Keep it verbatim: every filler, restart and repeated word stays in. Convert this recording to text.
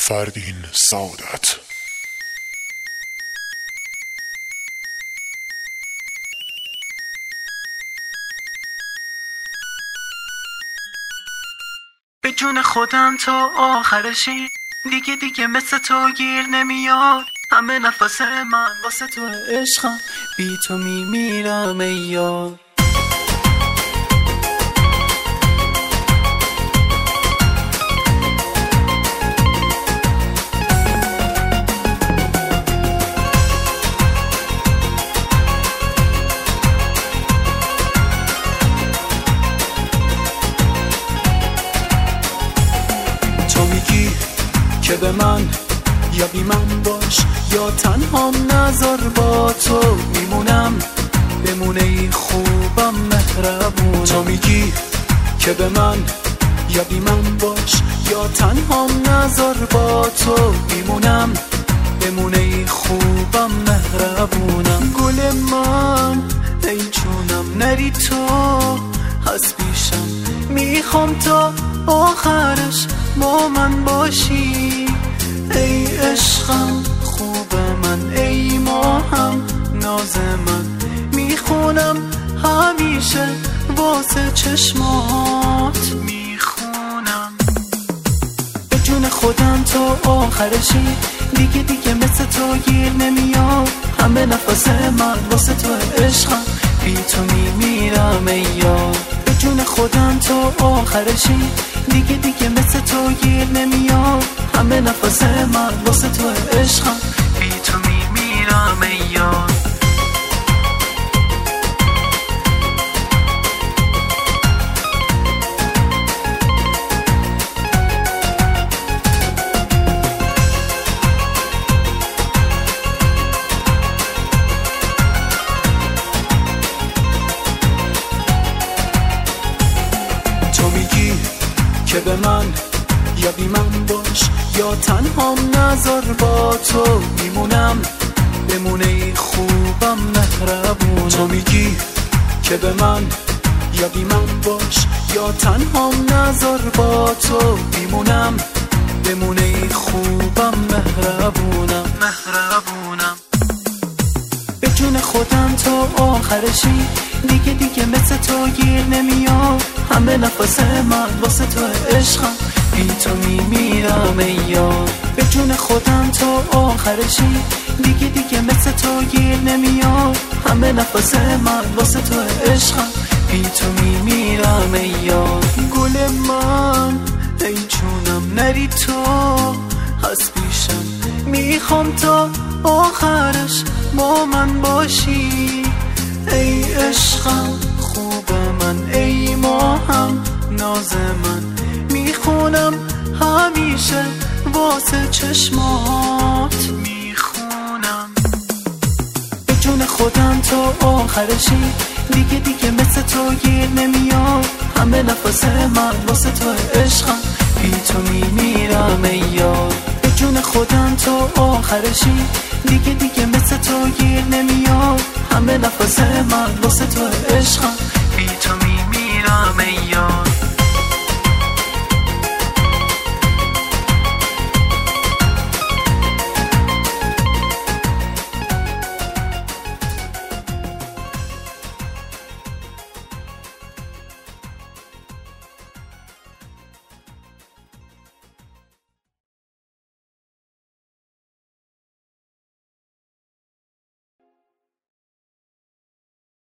فردین سعادت. به جون خودم تا آخرشی، دیگه دیگه مثل تو گیر نمیاد. همه نفس من واسه تو عشقم، بی تو میمیرم ای یار. تو میگی که به من یا بی من باش یا تنهام نذار، با تو میمونم بمونه ای خوبم مهربونم. تو میگی که به من یا بی من باش یا تنهام نذار، با تو میمونم بمونه ای خوبم مهربونم. گل من ای جونم نری تو هست پیشم، میخوام تا آخرش با من باشی. ای عشقم خوب من، ای ماهم ناز من، میخونم همیشه واسه چشمات میخونم. به جون خودم تا آخرشی، دیگه دیگه مثل تو گیر نمیاد. همه نفس من واسه تو عشقم، بی تو میمیرم ای یار. به جون خودم تا آخرشی، دیگه دیگه مثل تو گیر نمیاد. همه نفس من واسه تو عشقم، بی تو میمیرم ای یار. تو میگی که به من یا بی من باش یا تنهام نذار، با تو میمونم بمونه ای خوبم مهربونم. تو میگی که به من یا بی من باش یا تنهام نذار، با تو میمونم بمونه ای خوبم مهربونم مهربونم. به جون خودم تا آخرشی، دیگه دیگه مثل تو گیر نمیاد. همه نفس من واسه تو عشقم، بی تو میمیرم ای یار. به جون خودم تا آخرشی، دیگه دیگه مثل تو گیر نمیاد. همه نفس من واسه تو عشقم، بی تو میمیرم ای یار. گل من ای جونم نری تو هست پیشم، میخوام تا آخرش با من باشی. ای عشقم خوب من، ای ماهم ناز من، میخونم همیشه واسه چشمات میخونم. به جون خودم تا آخرشی، دیگه دیگه مثل تو گیر نمیاد. همه نفس من واسه تو عشقم، بی تو میمیرم ای یار. به جون خودم تا آخرشی، دیگه دیگه مثل تو گیر نمیاد. همه نفس من واسه تو عشقم، بی تو میمیرم ای یار.